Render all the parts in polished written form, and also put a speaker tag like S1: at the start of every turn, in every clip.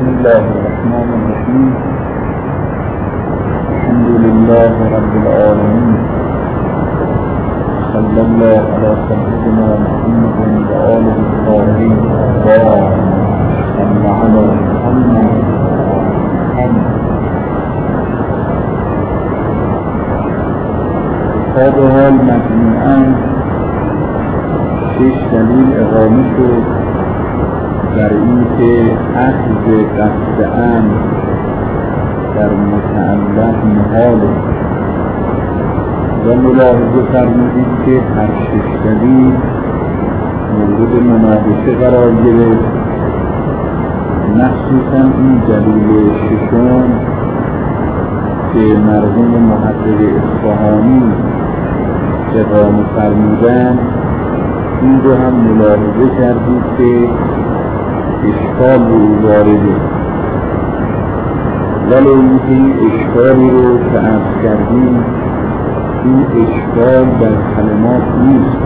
S1: بسم الله الرحمن الرحيم. الحمد لله رب العالمين. صلى الله على سيدنا محمد وآله الطاهرين وصلى على محمد. هذا حال مجموعاً 6 دلیل اقامه شد در این که اخذ قصد امر در متعلق محاله و ملاحظه فرمودید که هر 6 دلیل مورد مناقشه قرار گرفت، مخصوصا این دلیل ششم که مرحوم محقق اصفهانی اقامه فرمودند، این رو هم ملاحظه کردید که اشکال رو وارده، ولی اینکه این اشکالی رو که عرض کردیم این اشکال در کلمات نیست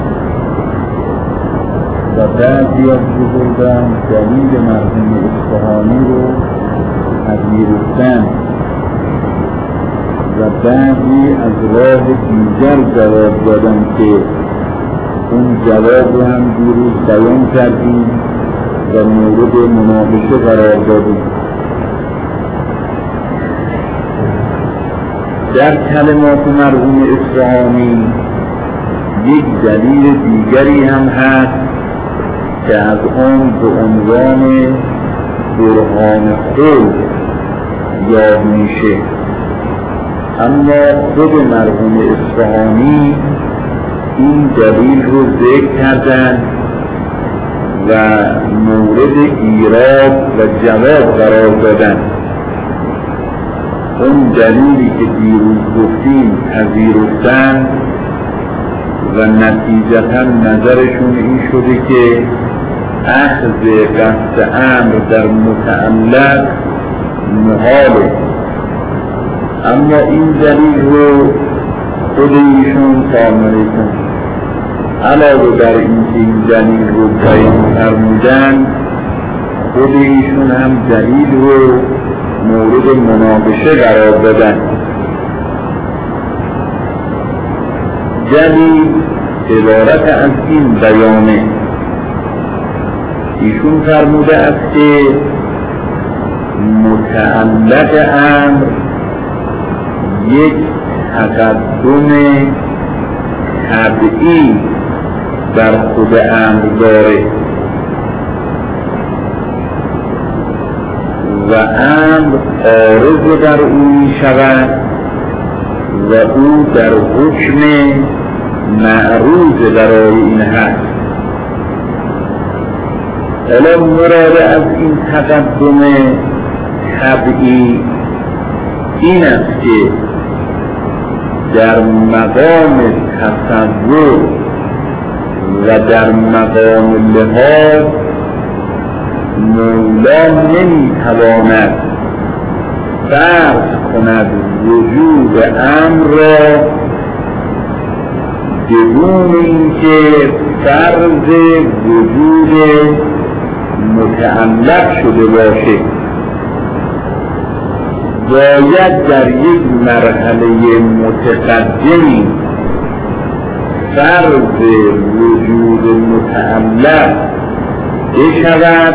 S1: و بعضی از بزرگان دلیل مرحوم اصفهانی رو پذیرفتند و بعضی از راه دیگر جواب دادن که اون جواب رو هم دیروز بیان کردیم و مورد مناقشه قرار دادیم. در کلمات مرحوم اصفهانی یک دلیل دیگری هم هست که از آن به عنوان برهان خود یاد میشه، اما خود مرحوم اصفهانی این دلیل رو ذکر کردن و مورد ایراد و جواب قرار دادن. اون دلیلی که دیروز گفتیم پذیرفتن و نتیجتا نظرشون این شده که اخذ قصد امر در متعلق محاله، اما این دلیل رو خود ایشون سامریتون علاوه بر اینکه این دلیل رو بیان فرمودن، خود ایشون هم دلیل رو مورد مناقشه قرار دادن. دلیل عبارت از این بیانه، ایشون فرموده است که متعلق امر یک تقدم طبعی در خود امر داره و امر عارض در او می شود و او در حکم معروض برای این هست. الان مراد از این تقدم طبعی این است که در مقام تصور و در مقام لحاظ مولا نمیتواند فرض کند وجود امر را بدون اینکه فرض وجود متعلق شده باشه. باید در یک مرحله متقدمی فرض وجود متعلق بشود،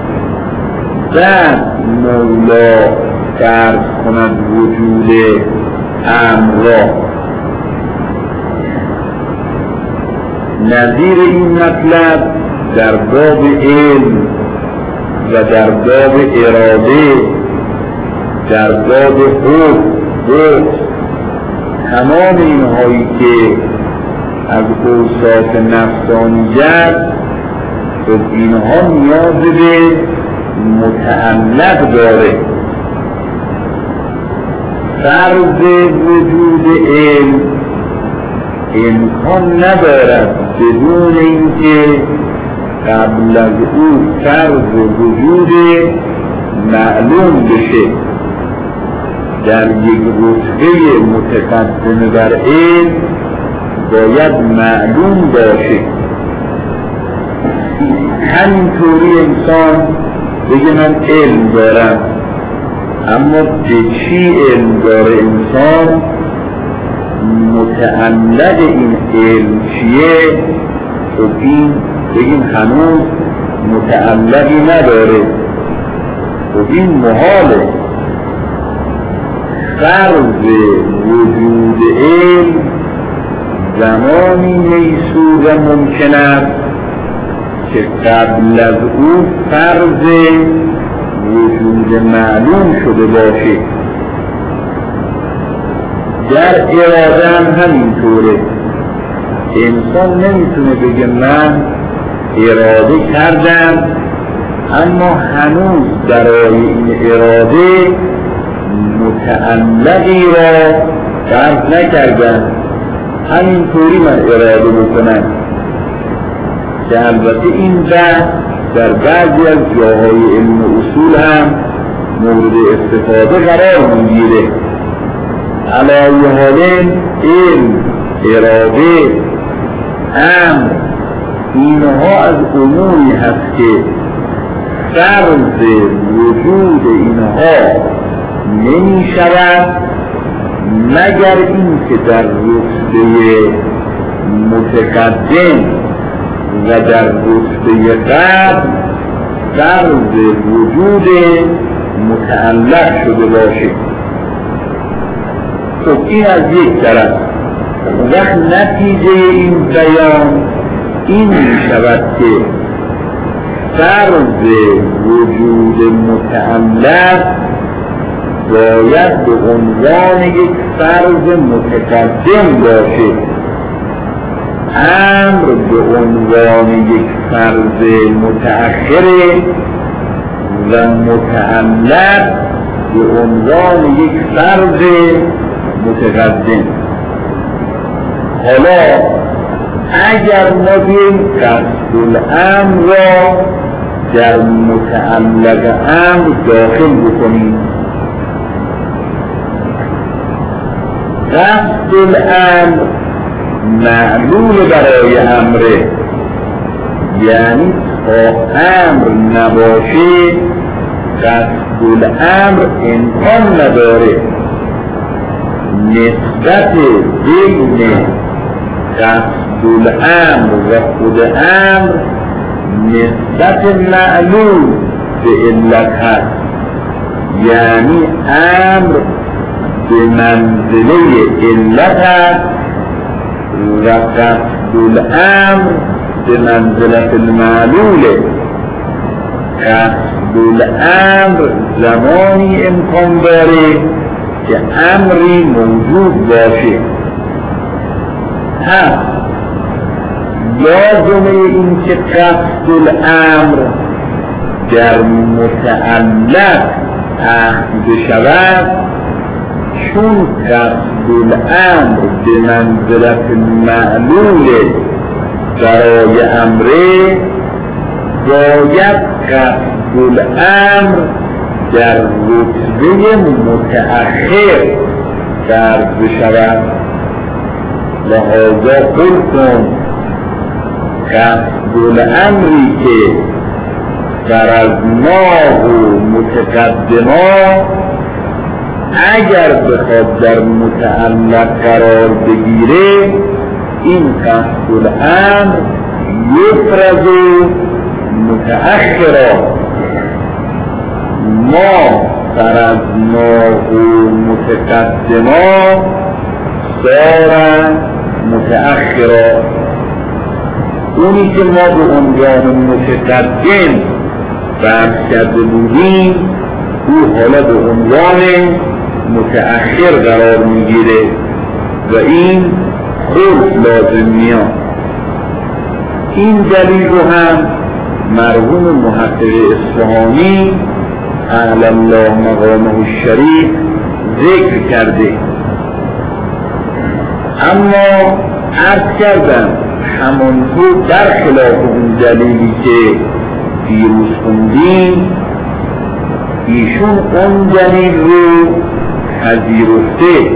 S1: بعد مولا فرض کند وجود امر را. نظیر این مطلب در باب علم و در باب اراده، در باب حکم، تمام اینهایی که از اوصاف نفسانیت، خب اینها نیاز به متعلق داره. فرض وجود علم امکان ندارد بدون اینکه قبل از او فرض وجود معلوم بشه. در یک رتبه متقدم بر علم باید معلوم باشه. همینطوری انسان بگه من علم دارم، اما به چی علم داره انسان، متعلق این علم چیه، خب این بگیم هنوز متعلقی نداره. خب این محاله. فرض وجود علم زمانی میسور و ممکن است که قبل از او فرض وجود معلوم شده باشه. در اراده هم همینطوره. انسان نمیتونه بگه من اراده کردم اما هنوز برای این اراده متعلقی را فرض نکردم، همینطوری من اراده بکنم. که البته این بحث در بعضی از جاهای علم اصول هم مورد استفاده قرار میگیره. علی حال علم، اراده، امر، اینها از اموری هست که فرض وجود اینها نمی شود مگر این که در رتبه متقدم و در رتبه قبل فرض وجود متعلق شده باشه. خب این از یک طرف. وقت نتیجه این بیان این می شود که فرض وجود متعلق باید به عنوان یک فرض متقدم باشه، امر به عنوان یک فرض متأخر و متعلق به عنوان یک فرض متقدم. حالا اگر ما بیم قصد الامر را در متعلق امر داخل بکنیم، قصد الامر معلول برای امره، یعنی تا امر نباشه قصد الامر امکان نداره. نسبت بین قصد الامر و خود امر نسبت معلول به علت هست، یعنی امر به منزله علت هست و قصد الامر به منزلت المعلوله. قصد الامر زمانی امکان داره که امری موجود باشه. هست لازمه این که قصد الامر در متعلق عهد بشود، چون قصد الامر به منزلت معلول برای امره، باید قصد الامر در رتبه متأخر فرض بشود. لحاظا قلتم قصد الامری که فرضناه متقدما اگر بخواد در متعلق قرار بگیره، این قصد الامر یفرض متأخرا. ما فرضناه متقدما صار متأخرا. اونی که ما به عنوان متقدم فرض کرده بودیم او حالا به عنوان متأخر قرار میگیره و این خلف لازم میاد. این دلیل رو هم مرحوم محقق اصفهانی اعلی الله مقامه الشریف ذکر کرده. اما عرض کردم همانطور برخلاف اون دلیلی که دیروز خوندیم، ایشون اون دلیل رو پذیرفته،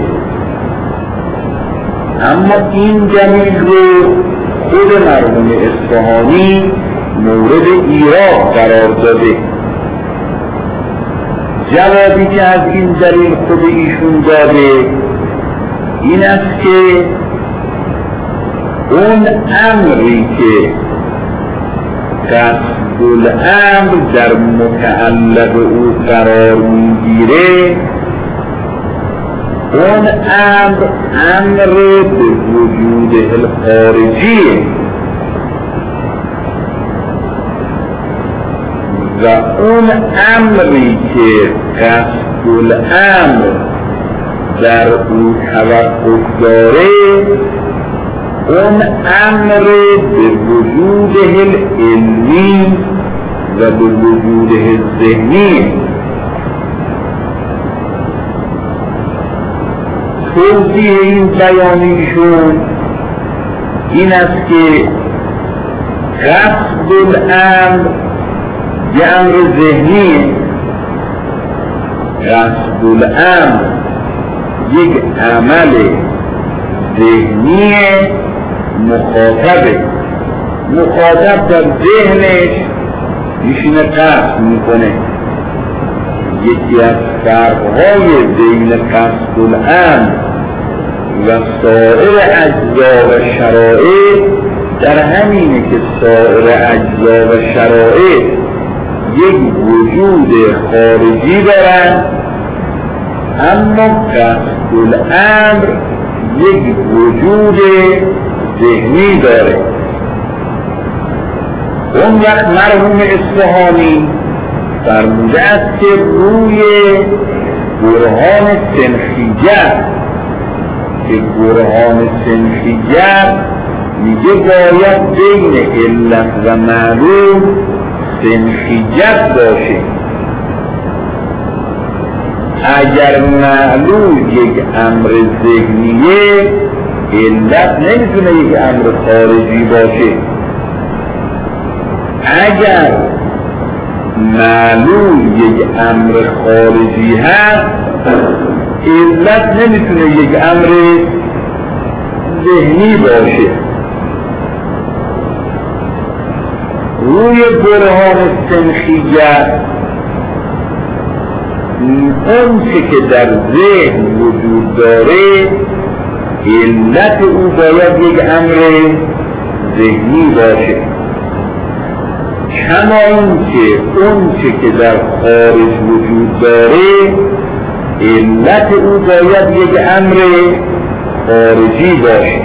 S1: اما این دلیل رو خود مرحوم اصفهانی مورد ایراد قرار داده. جوابی که از این دلیل خود ایشون داده این است که اون امری که قصد الامر در متعلق او قرار میگیره اون امر به وجود الخارجیه و اون امری که قصد الامر در او توقف داره اون امر به وجود علمی و به وجود ذهنی. توضیح این بیانیشون این است که قصد الامر یه امر ذهنی، قصد الامر یک عمل ذهنی مخاطب در ذهنش میشینه قصد میکنه. یکی از فرقهای بین قصد الامر و سایر اجزا و شرایط در همینه که سایر اجزا و شرایط یک وجود خارجی دارن، اما قصد الامر یک وجود ذهنی داره. اون وقت مرحوم اصفهانی فرموده است که روی برهان سنخیگر که برهان سنخیگر میگه باید بین علت و معلوم سنخیت باشه. اگر معلوم یک امر ذهنیه علت نمیتونه یک امر خارجی باشه. اگر معلوم یک امر خارجی هست علت نمیتونه یک امر ذهنی باشه. روی برهان سنخیت اون که در ذهن وجود داره علت او باید یک امر ذهنی باشه، کما این که اون که در خارج وجود داره علت او باید یک امر خارجی باشه.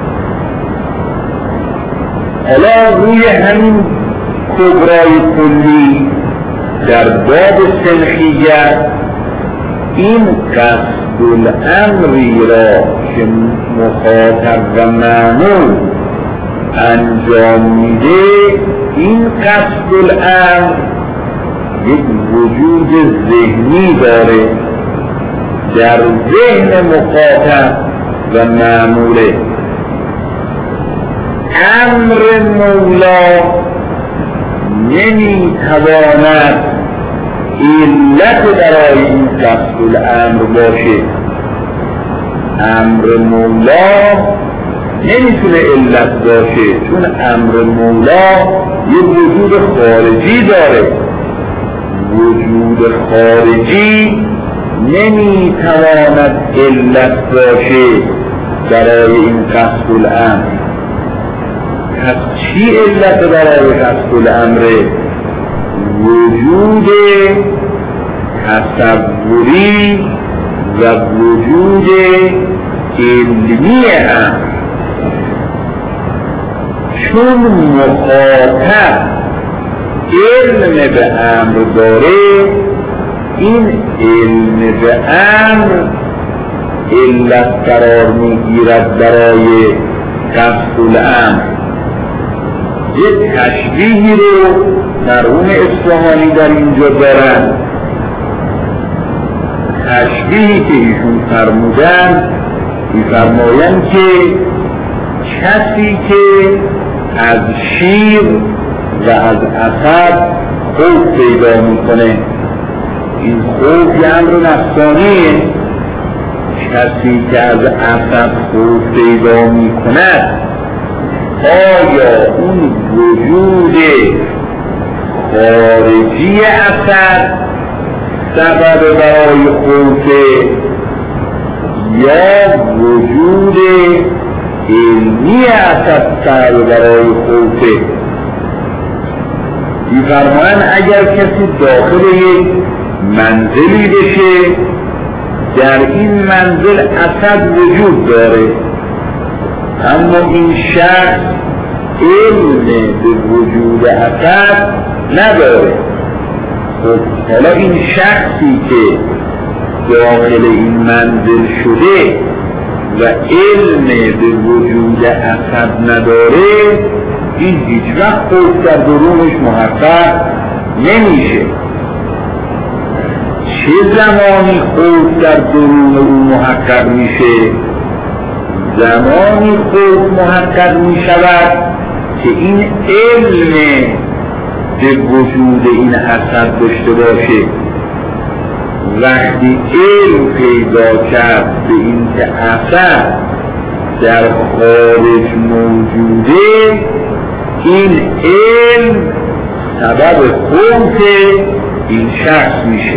S1: حالا روی همین کبرای کلی در باب سنخیت این قصد الامری را که مخاطب و مأمور انجام میده این قصد الامر یک وجود ذهنی داره در ذهن مخاطب و مأموره. امر مولا نمیتواند علت برای این قصد الامر باشه. امر مولا نمیتونه علت باشه چون امر مولا یک وجود خارجی داره. وجود خارجی نمیتواند علت باشه برای این قصد الامر. پس چی علت برای قصد الامر؟ وجود تصوری و وجود علمی امر. چون مخاطب علم به امر داره این علم به امر علت قرار میگیرد برای قصد الامر. یک تشبیهی رو مرحوم اصفهانی در اینجا دارن. تشبیهی که ایشون فرمودن می‌فرمایند که کسی که از شیر و از اسد خوف پیدا میکنه، این خوف یه امر نفسانیه. کسی که از اسد خوف پیدا میکند آیا اون وجود خارجی اسد سبب برای خوفه یا وجود علمی اسد سبب برای خوفه. می‌فرمایند اگر کسی داخل یک منزلی بشه، در این منزل اسد وجود داره، اما این شخص علم به وجود اسد نداره. خب حالا این شخصی که داخل این منزل شده و علم به وجود اسد نداره، این هیچ وقت خوف در درونش محقق نمیشه. چه زمانی خوف در درون او محقق میشه؟ زمانی خوف محقق میشود که این علم به وجود این اسد داشته باشه. وقتی علم پیدا کرد به این که اسد در خارج موجوده، این علم سبب خوف این شخص میشه.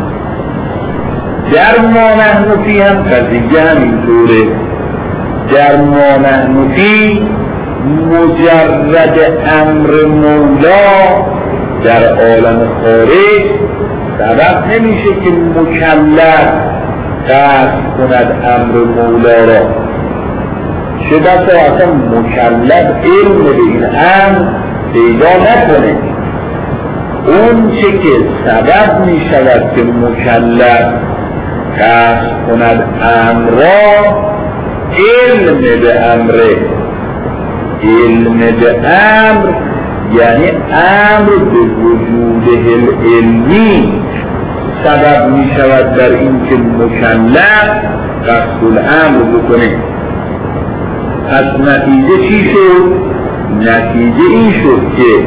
S1: در ما نحن فی هم قضیه همینطوره. در ما نحن فی مجرد امر مولا در عالم خارج سبب نمیشه که مکلف قصد کند امر مولا را. چه بسا اصلا مکلف علم به این امر پیدا نکنه. اون چه که سبب میشود که مکلف قصد کند امر را علم به امره. علم به امر یعنی امر به وجود علمی سبب می شود در این که مکلف قصد الامر بکنه. پس نتیجه چی شد؟ نتیجه این شد که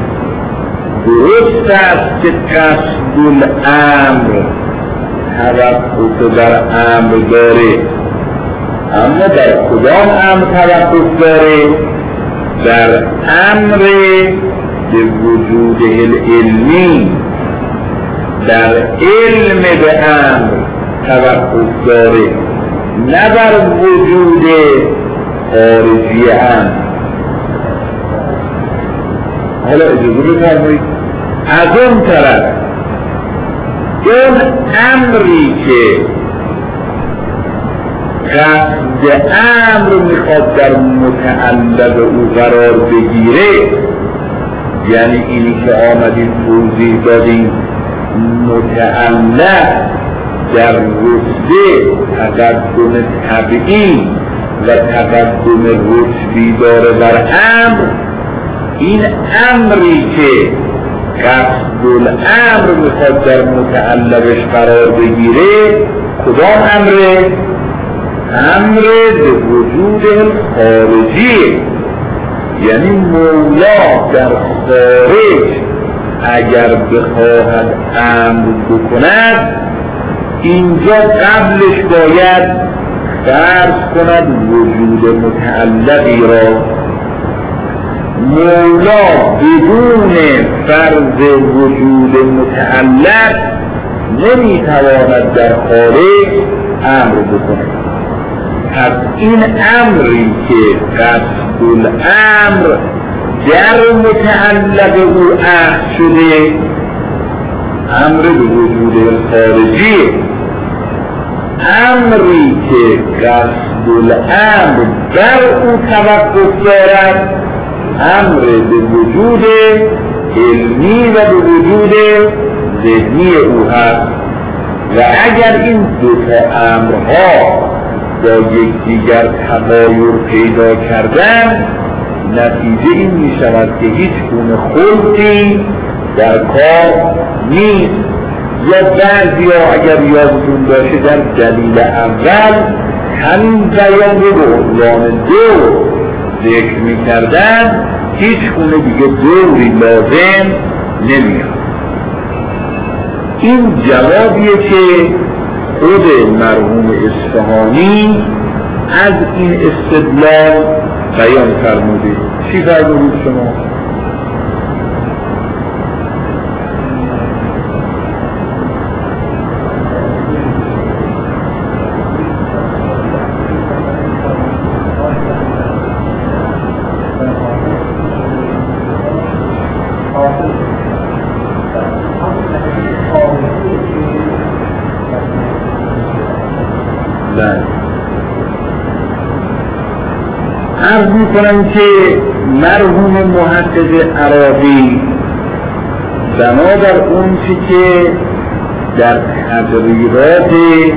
S1: درست است که قصد الامر توقف در امر داره، اما در کدام امر توقف داره؟ در امر به وجود علمی، در علم به امر توقف داره، نه بر وجود خارجی امر. حالا اجازه بفرمایید از اون طرف اون امری که قصد امر میخواد در متعلق او قرار بگیره، یعنی اینی که آمدیم توضیح دادیم متعلق در رتبه تقدم طبعی و تقدم رتبی داره بر امر، این امری که قصد الامر میخواد در متعلقش قرار بگیره کدام امره؟ امر به وجود خارجی، یعنی مولا در خارج اگر بخواهد امر بکند اینجا قبلش باید فرض کند وجود متعلقی را. مولا بدون فرض وجود متعلق نمیتواند در خارج امر بکند. پس این امری که قصد الامر در متعلق او عهد شده امر به وجود خارجی، امری که قصد الامر بر او توقف دارد امر به وجود علمی و به وجود ذهنی او هست. و اگر این دو تا امرها با یکدیگر تغایر پیدا کردن، نتیجه این می شود که هیچ گونه خلطی در کار نیست. یا بعضی‌ها اگر یادتون باشه در دلیل اول همین بیان رو به عنوان دو ذکر می کردن، هیچ گونه دیگه دوری لازم نمیاد. این جوابیه که خود مرحوم اصفهانی از این استدلال بیان فرموده. چی فرمودید شما؟ میکنم که مرحوم محقق عراقی بنابر اون چی که در تقریرات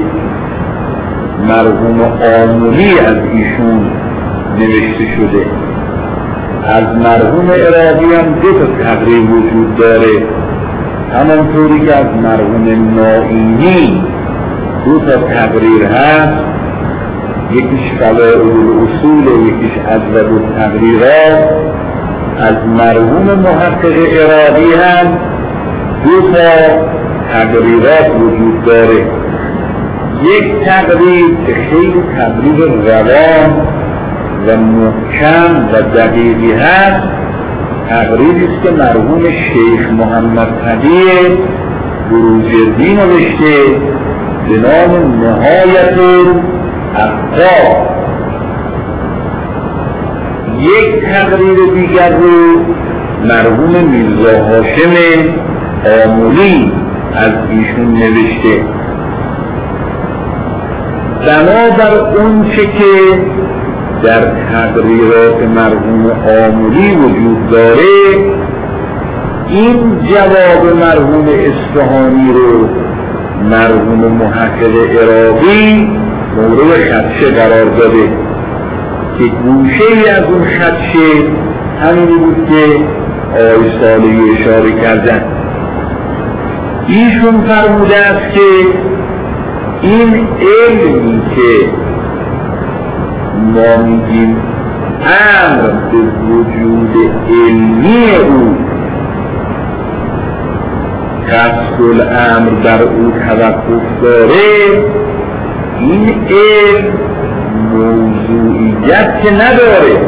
S1: مرحوم آملی از ایشون نوشته شده، از مرحوم عراقی هم 2 تقریر وجود داره، همانطوری که از مرحوم نائینی 2 تقریر هست، یکیش قواعد الاصول و یکیش اجود التقریرات. از مرحوم محقق عراقی هم 2 تقریرات وجود داره. یک تقریر که خیلی تقریر روان و محکم و دقیقی هست، تقریری است که مرحوم شیخ محمد تقی بروجردی نوشته به نام نهایت الافکار. یک تقریر دیگر رو مرحوم میرزا هاشم آملی از ایشون نوشته. بنابر اون چه که در تقریرات مرحوم آملی وجود داره، این جواب مرحوم اصفهانی رو مرحوم محقق عراقی مورد خدشه قرار داده که گوشه از اون خدشه همینی بود که آقای صالحی اشاره کردن. ایشون فرموده است که این علمی که ما میگیم امر به وجود علمی او، قصد الامر در او توقف داره، این علم موضوعیت که نداره.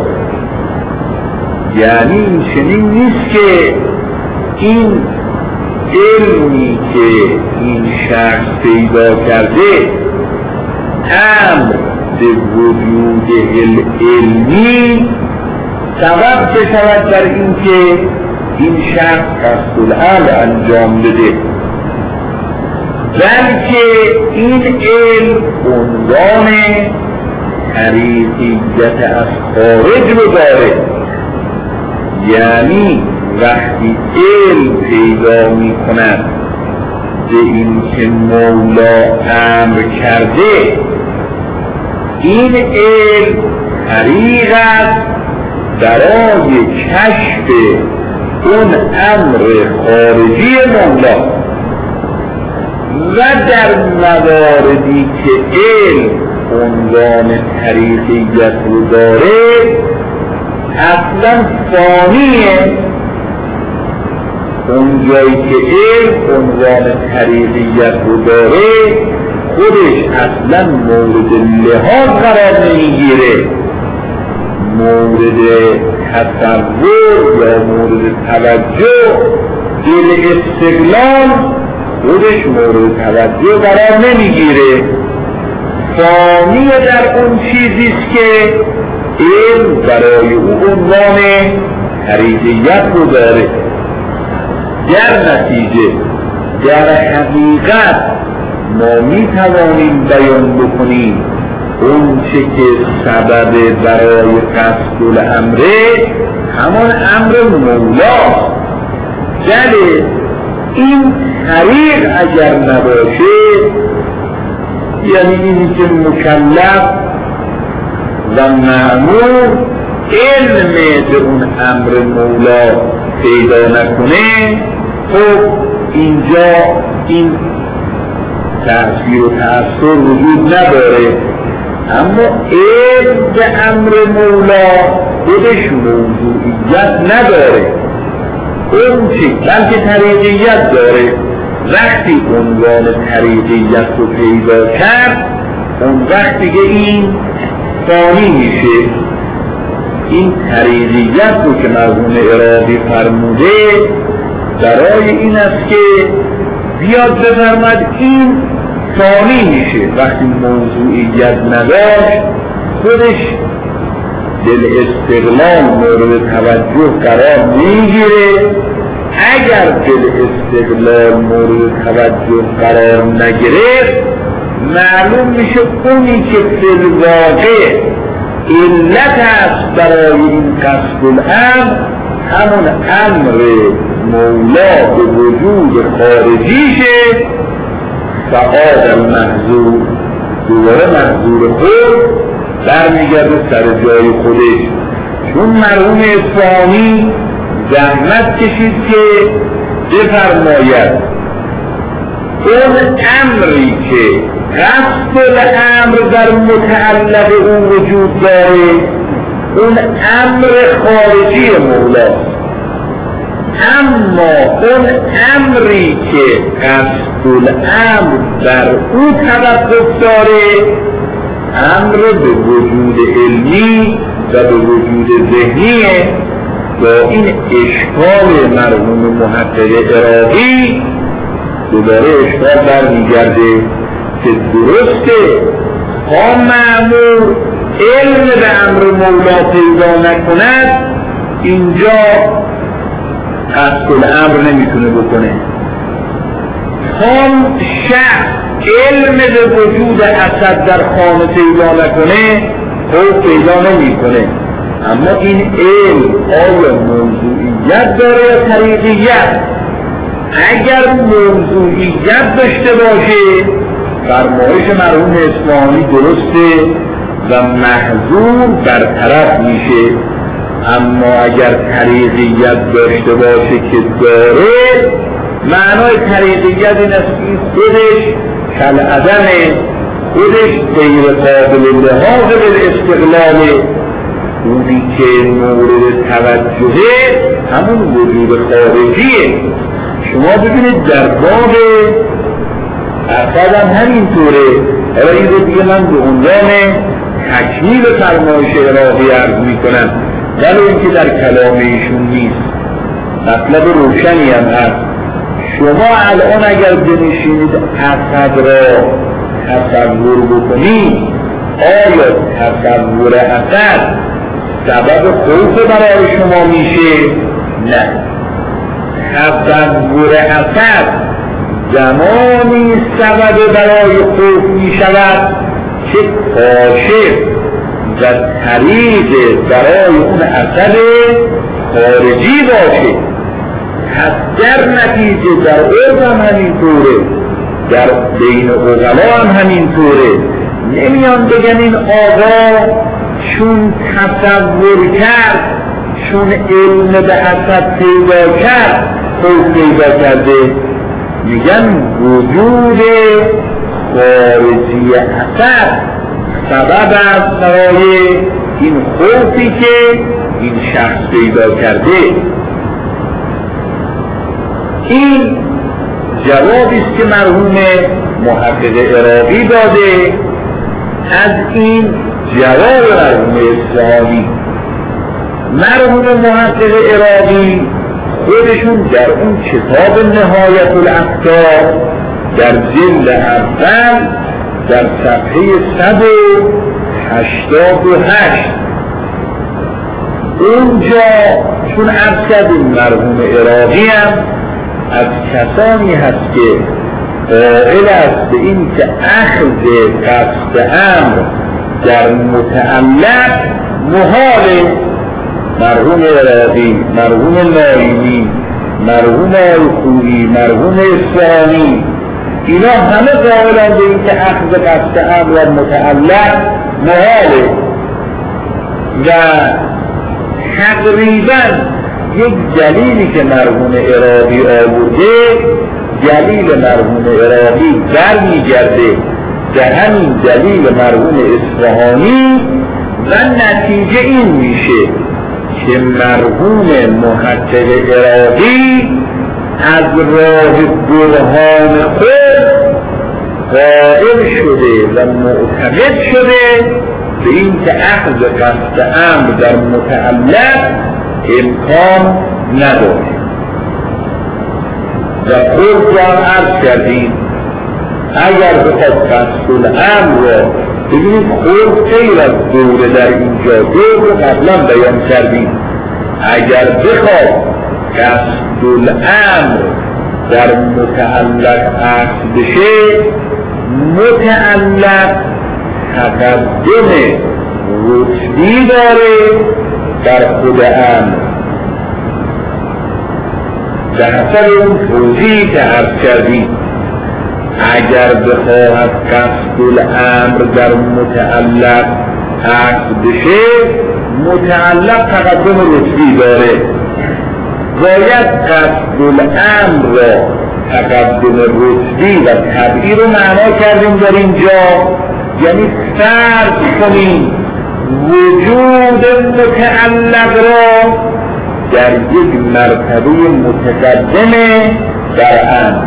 S1: یعنی این چنین نیست که این علمی که این شخص پیدا کرده امر به وجود علمی سبب بشود در این که این شخص قصد الامر انجام بده، بلکه این علم عنوان طریقیت از خارج رو داره. یعنی وقتی علم پیدا می کند به این که مولا امر کرده، این علم طریق است برای کشف اون امر خارجی مولا. و در مواردی که علم عنوان طریقیت رو داره اصلا فانیه، اون جایی که علم عنوان طریقیت رو داره خودش اصلا مورد لحاظ قرار نمیگیره، مورد تصور یا مورد توجه دل استقلال خودش مورد توجه قرار نمیگیره. فانی در اون چیزیست که علم برای او عنوان طریقیت رو داره. در نتیجه در حقیقت ما می توانیم بیان بکنیم اون چه که سبب برای قصد الامره همان امر مولاست. بله این طریق اگر نباشه، یعنی اینی که مکلف و مأمور علم به اون امر مولا پیدا نکنه، خب اینجا این تأثیر و تأثیر وجود نداره. اما علم به امر مولا خودش موضوعیت نداره، اون چی بلکه طریقیت داره. وقتی عنوان طریقیت رو پیدا کرد، اون وقت دیگه این ثانی میشه. این طریقیت رو که مرحوم عراقی فرموده برای این است که بیاد بفرمد این ثانی میشه. وقتی موضوعیت نداشت خودش دل استقلال مورد توجه قرار میگیره. اگر دل استقلال مورد توجه قرار نگرفت، معلوم میشه اونی که فی الواقع علت است برای این قصد الامر همون امر مولا به وجود خارجیشه. فعاد المحظور، دوباره محظور خود برمیگرده سر جای خودش. چون مرحوم اصفهانی زحمت کشید که بفرماید اون امری که قصد الامر در متعلق اون وجود داره اون امر خارجی مولاست، اما اون امری که قصد الامر در او توقف داره امر به وجود علمی و به وجود ذهنیه. با این اشکال مرحوم محقق عراقی دوباره اشکال برمیگرده که درسته تا مأمور علم به امر مولا پیدا نکند اینجا قصد الامر نمیتونه بکنه. تا شخص علم به وجود اسد در خانه پیدا نکنه خوف پیدا نمیکنه. اما این علم آیا موضوعیت داره یا طریقیت؟ اگر موضوعیت داشته باشه فرمایش مرحوم اصفهانی درسته و محظور برطرف میشه. اما اگر طریقیت داشته باشه که داره، معنای طریقیت این است که خودش کالعدم، خودش غیر قابل لحاظ بالاستقلال. اونی که مورد توجهه همون وجود خارجیه. شما ببینید در باب اسد هم همینطوره. این رو دیگه من به عنوان تکمیل فرمایش عراقی عرض میکنم، ولی اینکه در کلام ایشون نیست، مطلب روشنی هم هست. شما الان اگر بنشینید اسد را تصور بکنید، آیا تصور اسد سبب خوف برای شما میشه؟ نه. تصور اسد زمانی سبب برای خوف میشود که کاشف و طریق برای اون اسد خارجی باشه. پس در نتیجه در عرف هم همینطوره، در بین عقلا هم همینطوره. نمیان بگن این آقا چون تصور کرد، چون علم به اسد پیدا کرد خوف پیدا کرده. میگن وجود خارجی اسد سبب است برای این خوفی که این شخص پیدا کرده. این جوابی است که مرحوم محقق عراقی داده از این جواب مرحوم اصفهانی. مرحوم محقق عراقی خودشون در اون کتاب نهایت الافکار در جلد اول در صفحه 188 اونجا چون عرض کردیم مرحوم عراقی هم از کسانی هست که قائل است به این که اخذ قصد امر در متعلق محال. مرحوم عراقی، مرحوم نایمی، مرحوم آلخویی، مرحوم اصفهانی، اینا همه قائلند به این که اخذ قصد امر در متعلق محاله. و تقریبا یک دلیلی که مرحوم عراقی آورده، دلیل مرحوم عراقی برمیگرده به همین دلیل مرحوم اصفهانی و نتیجه این میشه که مرحوم محقق عراقی از راه برهان خود قائل شده و معتقد شده به این که اخذ قصد امر در متعلق امکان نداره. و خود را عرض کردیم اگر بخواد قصد الامر را ببینید خود خیلی از دوره در اینجا دور رو قبلا بیان کردیم. اگر بخواد قصد الامر در متعلق اخذ بشه، متعلق تقدم رتبی داره در خود امر به حسب اون توضیحی که عرض کردیم. اگر بخواهد قصد الامر در متعلق عقد بشه، متعلق تقدم رتبی داره، باید قصد الامر را تقدم رتبی و طبعی رو معنا کردیم در اینجا. یعنی فرض کنیم وجود متعلق را در یک مرتبه متقدمه در امر.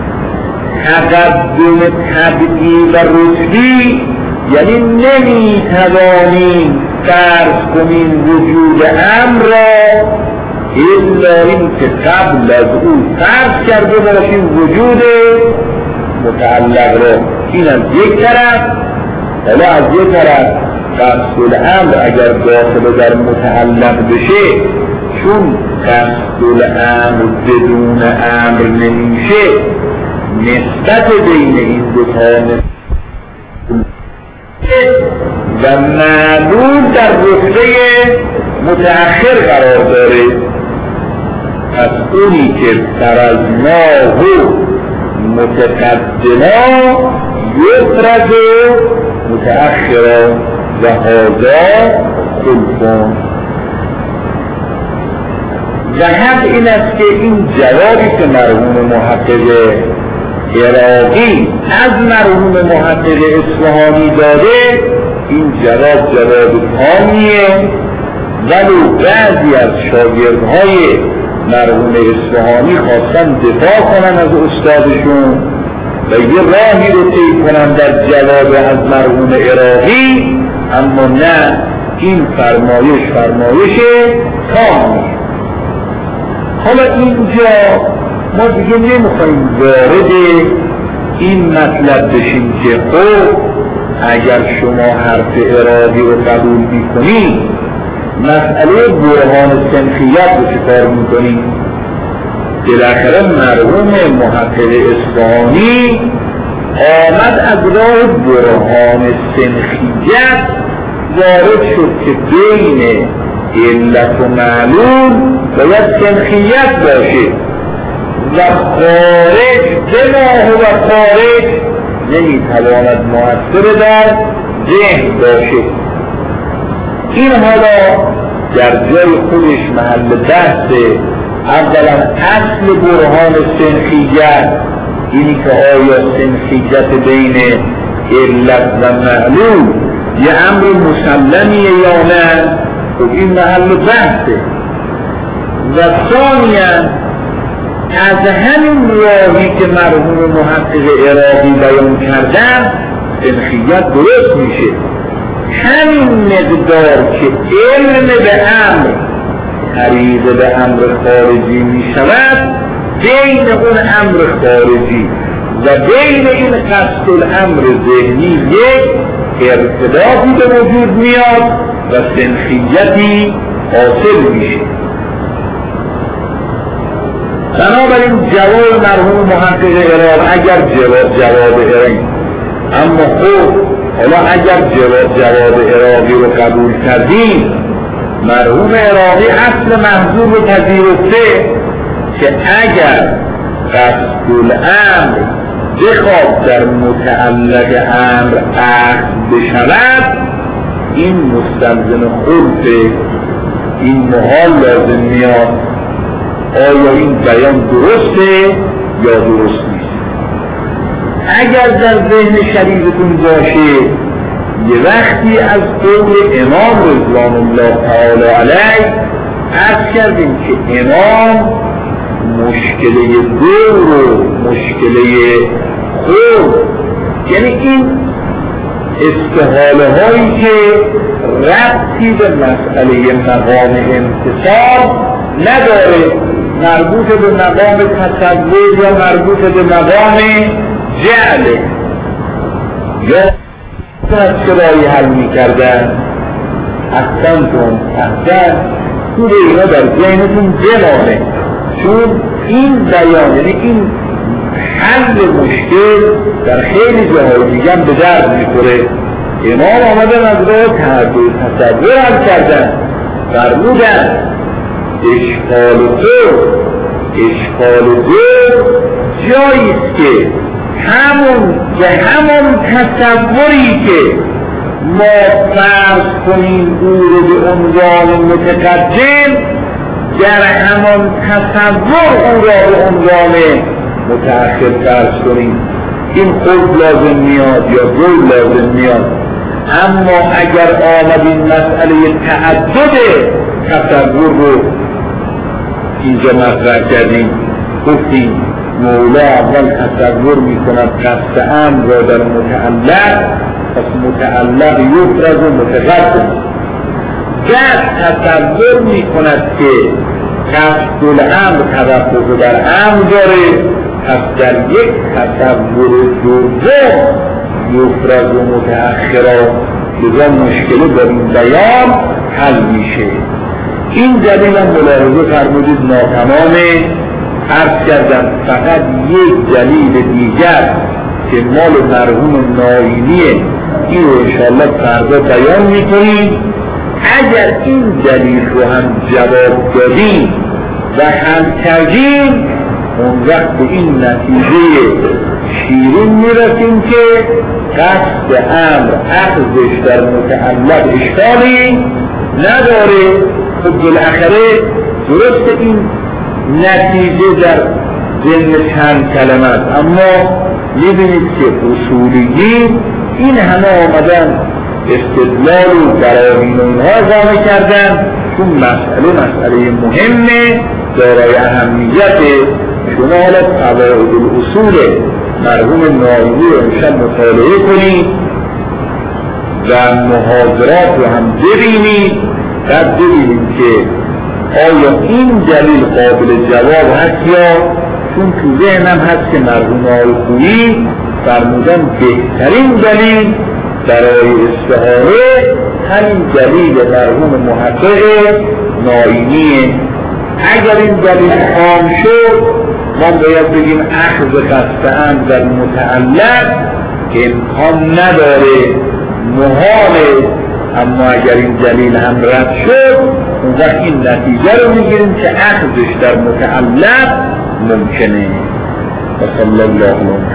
S1: تقدم طبعی و رتبی یعنی نمیتوانیم فرض کنیم وجود امر را الا این که قبل از او فرض کرده باشیم وجود متعلق را. این از یک طرف. حالا از یک طرف قصد الامر اگر داخل در متعلق بشه، چون قصد الامر بدون امر نمیشه، نسبت بین این دو تا و معلوم در رتبه متأخر قرار داره. پس اونی که فرضناه متقدما یفرض متأخرا و هذا خلفان. و حق این است که این جوابی که مرحوم محقق عراقی از مرحوم محقق اصفهانی داده، این جواب تامیه، ولو بعضی از شاگردهای مرحوم اصفهانی خواستن دفاع کنن از استادشون و یه راهی رو طی کنن در جواب از مرحوم عراقی، اما نه، این فرمایش تامیه. حالا اینجا ما دیگه نمیخوایم وارد این مطلب بشیم که خب اگر شما حرف عراقی رو قبول میکنید، مسئله برهان سنخیت رو چکار میکنید؟ بالاخره مرحوم محقق اصفهانی آمد از راه برهان سنخیت وارد شد که بین علت و معلوم باید سنخیت باشه و خارج دماغ و خارج نمیتواند مؤثر در ذهن باشه. این حالا در جای خودش محل بحثه. اولا اصل برهان سنخیت اینی که آیا سنخیت بین علت و معلوم یه امر مسلمیه یا نه، خب این محل بحثه. و ثانیاً از همین راهی که مرحوم محقق عراقی بیان کردن سنخیت درست میشه. همین مقدار که علم به امر طریق به امر خارجی میشود، بین اون امر خارجی و بین این قصد الامر ذهنی یک ارتباطی به وجود میاد و سنخیتی حاصل میشه. بنابراین جواب مرحوم محقق عراق اگر جواب عراقی، اما خب حالا اگر جواب عراقی رو قبول کردیم، مرحوم عراقی اصل محضور رو پذیرفته که اگر قصد الامر بخواد در متعلق امر عقد بشود، این مستلزم خلفه، این محال لازم میاد. آیا این بیان درسته یا درست نیست؟ اگر در ذهن شریفتون باشه، یه وقتی از قول امام رضوان الله تعالی علیه عرض کردیم که امام مشکله دور و مشکله خود، یعنی این استحاله هایی که ربطی به مسئله مقام امتصال نداره، مربوط به مقام تصور یا مربوط به مقام جعله، یا از چرایی حل می کردن احسنتون تو به اینا در ذهنتون بمانه، چون این بیان، یعنی این حل مشکل در خیلی جاهای دیگه به درد میخوره. امام آمدن از راه تعدد تصور هم کردن، فرمودن اشکال دو جاییست که همون تصوری که ما فرض کنیم او رو به عنوان متقدم، در همان تصور او را به عنوان متأخر فرض کنیم. این خود لازم میاد یا دو لازم میاد. اما اگر آمدیم مسئله تعدد تصور رو اینجا مطرح کردیم، گفتیم مولا اول تصور میکند قصد امر را در متعلق، پس متعلق یفرض و متقدم. بعد تصور میکند که قصد الامر توقف در امر داره، پس در یک تصور دوم یفرض و متأخرا لذا مشکل در این بیان حل میشه. این دلیل هم ملاحظه فرمودید ناتمامه. عرض کردم فقط یک دلیل دیگر که مال مرحوم ناینیه، این رو انشاءالله فردا بیان میکنیم. اگر این دلیل رو هم جواب دادیم و حل کردیم، اون وقت به این نتیجه شیرین میرسیم که قصد امر اخذش در متعلق اشکالی نداره. خب بالاخره درست این نتیجه در ضمن چند کلمه است، اما میبینید که اصولیین این همه آمدن استدلال و براهین و اینها اقامه کردن، چون مسئله مهمه دارای اهمیت. شما حالا قواعد الاصول مرحوم ناینی رو امشب مطالعه کنید و محاضرات رو هم ببینید، بعد ببینید که آیا این دلیل قابل جواب هست یا، چون تو ذهنم هست که مرحوم آلخویی فرمودن بهترین دلیل برای استعاره همین دلیل مرحوم محقق ناینیه. اگر این دلیل خام شد ما باید بگیم اخذ قصد امر در متعلق امکان نداره، محاله. اما اگر این دلیل هم رد شد اون وقت این نتیجه رو میگیریم که اخذش در متعلق ممکنه. و صلی الله علیه